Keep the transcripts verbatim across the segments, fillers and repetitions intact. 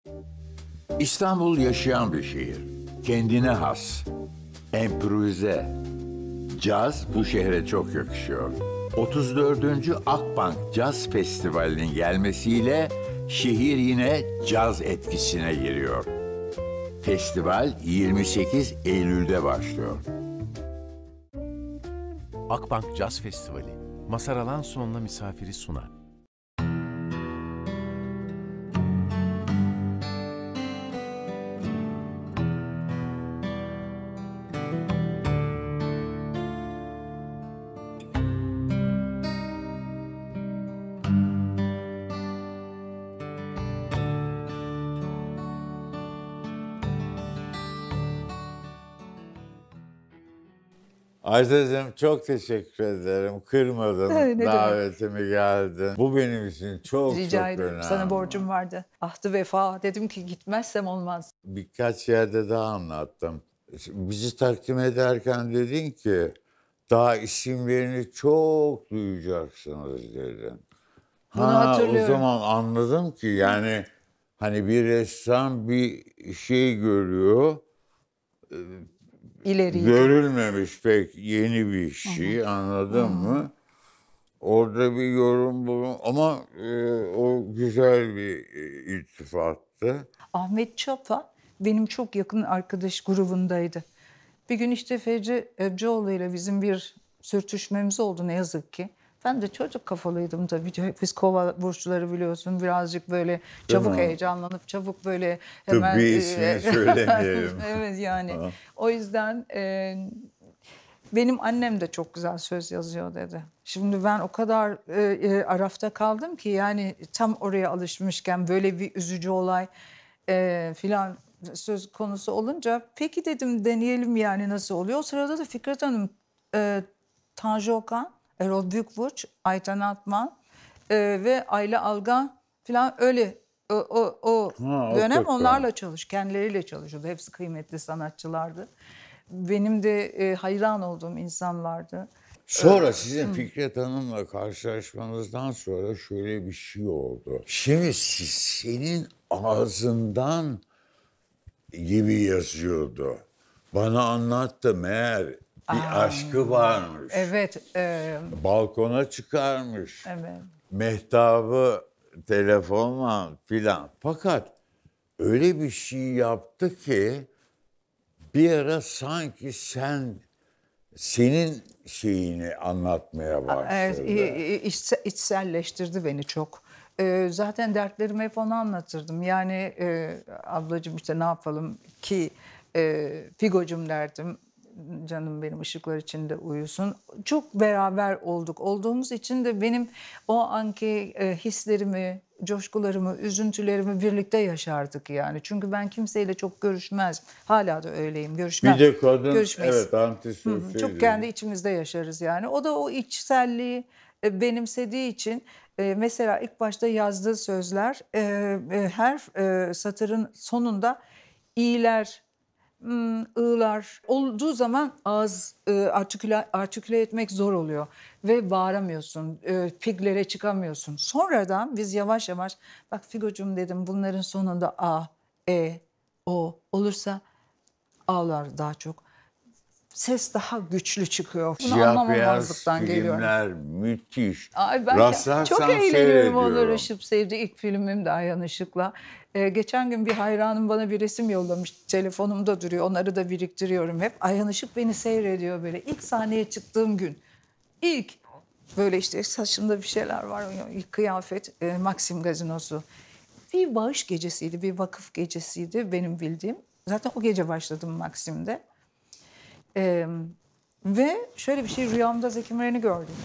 İstanbul yaşayan bir şehir. Kendine has. Emprovize. Caz bu şehre çok yakışıyor. otuz dördüncü Akbank Caz Festivali'nin gelmesiyle şehir yine caz etkisine giriyor. Festival yirmi sekiz Eylül'de başlıyor. Akbank Caz Festivali, Mazhar Alanso'nun misafiri sunar. Ajda'cığım çok teşekkür ederim. Kırmadın, Ne demek? davetimi geldin. Bu benim için çok Rica çok ederim. önemli. Sana borcum vardı. Ahdı vefa. Dedim ki gitmezsem olmaz. Birkaç yerde daha anlattım. Bizi takdim ederken dedin ki daha isimlerini çok duyacaksınız dedin. Bunu Ha, o hatırlıyorum. zaman anladım ki yani hani bir ressam bir şey görüyor. İleriydi. Görülmemiş pek yeni bir şey, anladın mı? Orada bir yorum bulun ama e, o güzel bir e, iltifattı. Ahmet Çapa benim çok yakın arkadaş grubundaydı. Bir gün işte Fecri Ebcioğlu ile bizim bir sürtüşmemiz oldu ne yazık ki. Ben de çocuk kafalıydım tabii. Biz kova burçları biliyorsun birazcık böyle çabuk mi? heyecanlanıp çabuk böyle hemen... Tıbbi ismini söylemeyelim. Evet yani. Ha. O yüzden e, benim annem de çok güzel söz yazıyor dedi. Şimdi ben o kadar e, e, arafta kaldım ki yani tam oraya alışmışken böyle bir üzücü olay e, filan söz konusu olunca peki dedim deneyelim yani nasıl oluyor. O sırada da Fikret Hanım, e, Tanju Okan, Erol Büyükburç, Ayten Altman e, ve Ayla Algan filan öyle o, o, o Ha, o dönem kırk onlarla çalış, kendileriyle çalışıyordu. Hepsi kıymetli sanatçılardı. Benim de e, hayran olduğum insanlardı. Sonra sizin Fikret Hanım'la karşılaşmanızdan sonra şöyle bir şey oldu. Şimdi siz, senin ağzından gibi yazıyordu. Bana anlattı meğer bir aşkı varmış. Evet, e, Balkona çıkarmış. evet. Mehtabı telefonla filan. Fakat öyle bir şey yaptı ki bir ara sanki sen senin şeyini anlatmaya başladı. Evet, i- i- içse- içselleştirdi beni çok. E, zaten dertlerimi hep ona anlatırdım. Yani e, ablacığım işte ne yapalım ki e, Figo'cum derdim. Canım benim ışıklar içinde uyusun. Çok beraber olduk. Olduğumuz için de benim o anki e, hislerimi, coşkularımı, üzüntülerimi birlikte yaşardık yani. Çünkü ben kimseyle çok görüşmezdim. Hala da öyleyim. Görüşmem. Bir de kadın Görüşmeyiz. evet antisosyal. Çok kendi içimizde yaşarız yani. O da o içselliği e, benimsediği için e, mesela ilk başta yazdığı sözler e, e, her e, satırın sonunda i'ler, hmm, ı'lar olduğu zaman ağız e, artiküle, artiküle etmek zor oluyor ve bağıramıyorsun, e, piglere çıkamıyorsun. Sonradan biz yavaş yavaş bak Figocuğum dedim bunların sonunda a, e, o olursa ağlar daha çok. Ses daha güçlü çıkıyor. Bunu Siyah beyaz anlamamazlıktan geliyor. filmler müthiş. Ay ben Rastlarsam çok eğleniyorum seyrediyorum. onları Işık sevdi. İlk filmim de Ayhan Işık'la. Ee, geçen gün bir hayranım bana bir resim yollamış. Telefonumda duruyor. Onları da biriktiriyorum hep. Ayhan Işık beni seyrediyor böyle. İlk sahneye çıktığım gün. İlk böyle işte saçımda bir şeyler var. İlk kıyafet e, Maxim Gazinosu. Bir bağış gecesiydi, bir vakıf gecesiydi benim bildiğim. Zaten o gece başladım Maxim'de. Ee, ve şöyle bir şey rüyamda Zeki Müren'i gördüm.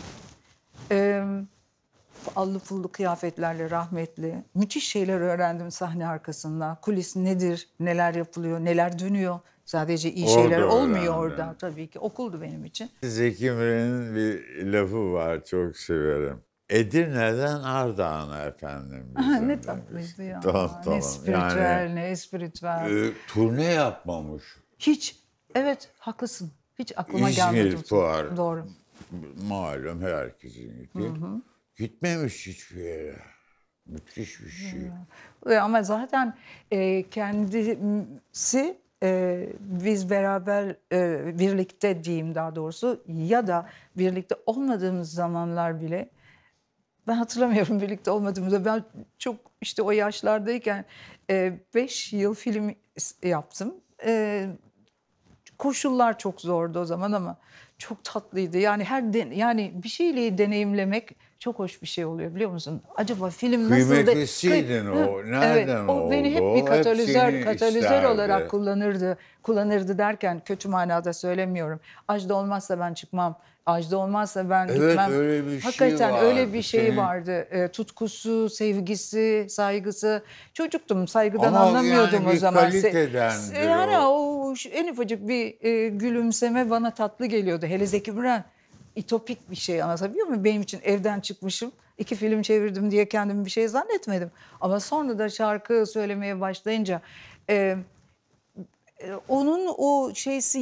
Ee, allı pullu kıyafetlerle rahmetli. Müthiş şeyler öğrendim sahne arkasında. Kulis nedir, neler yapılıyor, neler dönüyor. Sadece iyi Orada şeyler olmuyor öğrendim. orada tabii ki. Okuldu benim için. Zeki Müren'in bir lafı var çok severim. Edirne'den Ardahan'a efendim bizim ne demiş. tatlıydı ya. Tamam, Ne tamam. spiritüel, Yani, ne espiritüel. e, turne yapmamış. Hiç, evet haklısın. Hiç aklıma İzmir gelmedi. Fuar. Doğru. Malum herkesin gittiği. Gitmemiş hiçbir yere. Müthiş bir şey. E, Ama zaten e, kendisi e, biz beraber e, birlikte diyeyim daha doğrusu ya da birlikte olmadığımız zamanlar bile ben hatırlamıyorum birlikte olmadığımızda ben çok işte o yaşlardayken e, beş yıl film yaptım. E, Koşullar çok zordu o zaman ama çok tatlıydı. Yani her den- yani bir şeyleri deneyimlemek çok hoş bir şey oluyor biliyor musun? Acaba film nasıl da Kıymetlisiydin Hı, o. evet, Nereden o beni oldu hep bir o? Hep katalizör seni katalizör olarak isterdi. kullanırdı. Kullanırdı derken kötü manada söylemiyorum. Ajda olmazsa ben çıkmam. Ajda olmazsa ben Evet, gitmem. öyle bir şey Hakikaten öyle bir vardı. şey Senin vardı. E, tutkusu, sevgisi, saygısı. Çocuktum, saygıdan ama anlamıyordum yani o bir zaman. Se- kalitedendir yani o. o şu en ufacık bir e, gülümseme bana tatlı geliyordu. Hele Zeki Müren itopik bir şey, anlatabiliyor muyum? Benim için evden çıkmışım, iki film çevirdim diye kendimi bir şey zannetmedim. Ama sonra da şarkı söylemeye başlayınca e, e, onun o şeysi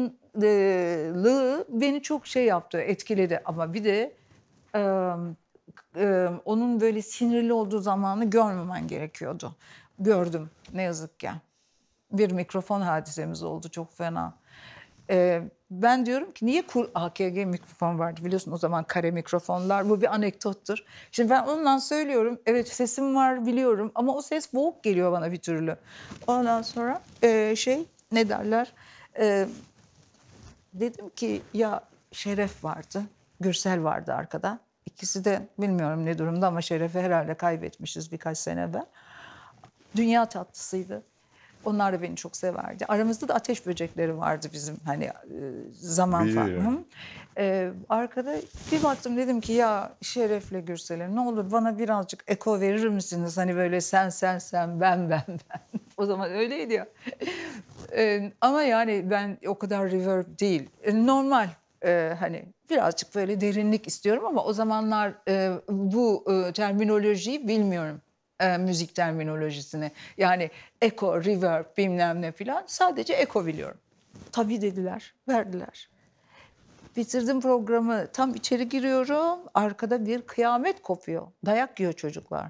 yakınlığı beni çok şey yaptı, etkiledi. Ama bir de e, e, onun böyle sinirli olduğu zamanı görmemen gerekiyordu. Gördüm ne yazık ki. Bir mikrofon hadisemiz oldu çok fena. Ee, ben diyorum ki niye kur A K G mikrofon vardı biliyorsun o zaman kare mikrofonlar, bu bir anekdottur. Şimdi ben ondan söylüyorum, evet sesim var biliyorum ama o ses boğuk geliyor bana bir türlü. Ondan sonra e, şey ne derler, E, dedim ki ya Şeref vardı, Gürsel vardı arkada. İkisi de bilmiyorum ne durumda ama Şeref'i herhalde kaybetmişiz birkaç sene evvel. Dünya tatlısıydı. Onlar da beni çok severdi. Aramızda da ateş böcekleri vardı bizim hani e, zaman Bilirim. farkı. Ee, arkada bir baktım dedim ki ya Şeref'le Gürsel'e ne olur bana birazcık eko verir misiniz? Hani böyle sen sen sen ben ben ben. O zaman öyleydi ya. Ee, ama yani ben o kadar reverb değil. E, normal e, hani birazcık böyle derinlik istiyorum ama o zamanlar e, bu e, terminolojiyi bilmiyorum. E, müzik terminolojisini. Yani eko, reverb bilmem ne filan sadece eko biliyorum. Tabii dediler, verdiler. Bitirdim programı, tam içeri giriyorum. Arkada bir kıyamet kopuyor. Dayak yiyor çocuklar.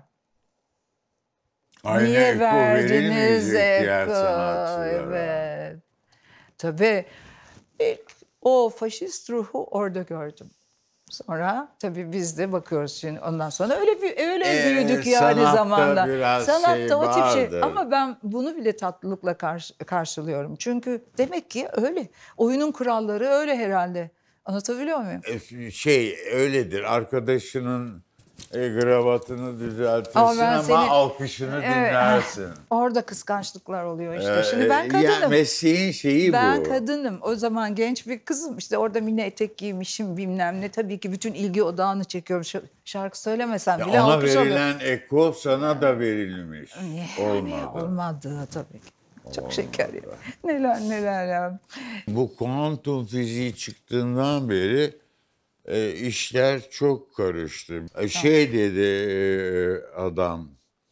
Aynı Niye eko verdiniz verilmeyecek diğer eko? sanatçılara. Evet. Tabii ilk o faşist ruhu orada gördüm. Sonra tabii biz de bakıyoruz şimdi ondan sonra öyle bir öyle Ee, büyüdük yani sanatta zamanla. biraz Sanatta şey o tip şey vardır. ama ben bunu bile tatlılıkla karşı, karşılıyorum. Çünkü demek ki öyle. Oyunun kuralları öyle herhalde. Anlatabiliyor muyum? E, Şey öyledir. Arkadaşının e, kravatını Ama düzeltirsin ben ama senin alkışını evet, dinlersin. orada kıskançlıklar oluyor Ee, işte. Şimdi ben ya kadınım. mesleğin şeyi Ben bu. kadınım. O zaman genç bir kızım. İşte orada mini etek giymişim bilmem ne. Tabii ki bütün ilgi odağını çekiyorum. Ş- Şarkı söylemesem Ya bile ona alkış alıyor. verilen eko sana da verilmiş. Yani Olmadı. olmadı tabii ki. Çok şeker ya. Neler neler ya. Bu kuantum fiziği çıktığından beri e, işler çok karıştı. E, şey dedi e, adam,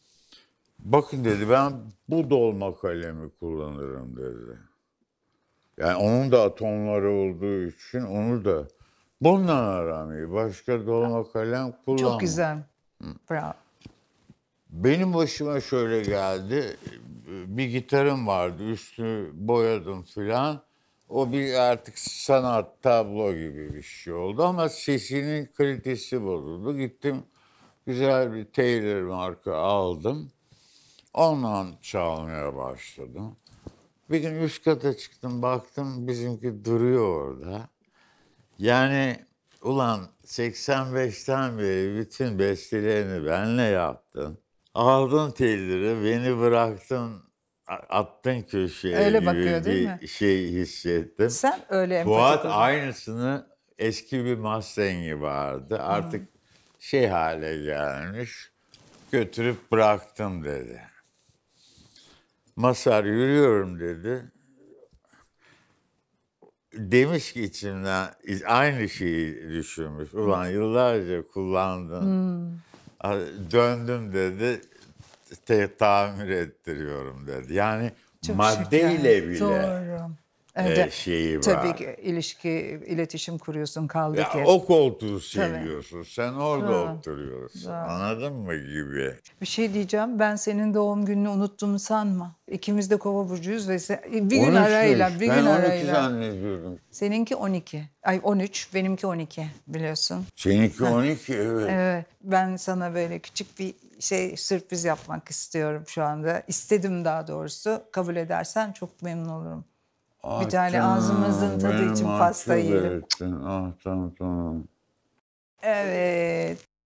bakın dedi ben bu dolma kalemi kullanırım dedi. Yani onun da atomları olduğu için onu da bundan aramayı başka dolma kalem Çok kullanma. güzel. Bravo. Benim başıma şöyle geldi. Bir gitarım vardı. Üstünü boyadım filan. O bir artık sanat tablo gibi bir şey oldu ama sesinin kalitesi bozuldu. Gittim güzel bir Taylor marka aldım. Ondan çalmaya başladım. Bir gün üst kata çıktım baktım bizimki duruyor orada. Yani ulan seksen beşten beri bütün bestelerini benle yaptın. Aldın telleri, beni bıraktın, a- attın köşeye Öyle bakıyor gibi değil mi? bir şey hissettim. Sen öyle empati Fuat kurdun. aynısını eski bir Mustang'i vardı. Artık şey hale gelmiş. Götürüp bıraktım dedi. Masar yürüyorum dedi. Demiş ki içimden aynı şeyi düşünmüş. Ulan yıllarca kullandın. A- Döndüm dedi. Te tamir ettiriyorum dedi. Yani Çok maddeyle şeker. bile Doğru. Önce- e, şeyi var. Tabii ki ilişki, iletişim kuruyorsun kaldı Ya, ki. o koltuğu seviyorsun. Sen orada Ha. oturuyorsun. Ha. Anladın mı gibi? Bir şey diyeceğim. Ben senin doğum gününü unuttuğumu sanma. İkimiz de Kova burcuyuz ve se- bir gün arayla, bir ben gün on iki arayla. zannediyordum. Seninki on iki. Ay on üç, benimki on iki biliyorsun. Seninki on iki evet. Evet. Ben sana böyle küçük bir şey sürpriz yapmak istiyorum şu anda. İstedim daha doğrusu. Kabul edersen çok memnun olurum. Ah, Bir tane canım, ağzımızın tadı beni için mahcup pasta yiyelim. ettin. Ah tamam tamam. Evet.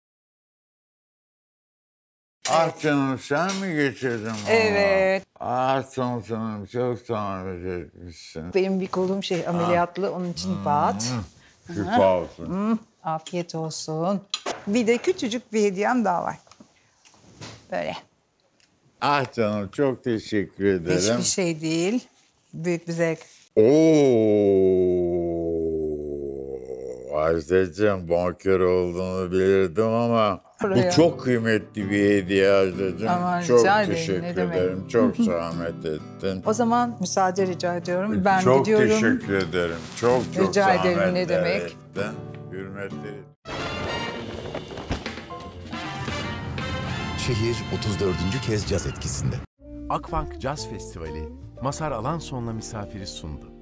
Ah canım sen mi getirdin bana? Evet. Ah canım canım çok zahmet etmişsin. Benim bir kolum şey ameliyatlı onun için bat. Şifa olsun. Hmm, afiyet olsun. Bir de küçücük bir hediyem daha var. Böyle. Ah canım çok teşekkür ederim. Hiçbir şey değil. Büyük bir zevk. Oo, Ajdacığım bonkör olduğunu bilirdim ama Buraya. bu çok kıymetli bir hediye Ajdacığım. Aman, Çok rica ederim, teşekkür ne demek. ederim. Çok zahmet ettin. O zaman müsaade rica ediyorum. Ben çok gidiyorum. teşekkür ederim. Çok çok Rica ederim, zahmetler ne demek. ettin. Hürmetleri. Şehir otuz dördüncü kez caz etkisinde. Akbank Caz Festivali Mazhar Alanson'la misafiri sundu.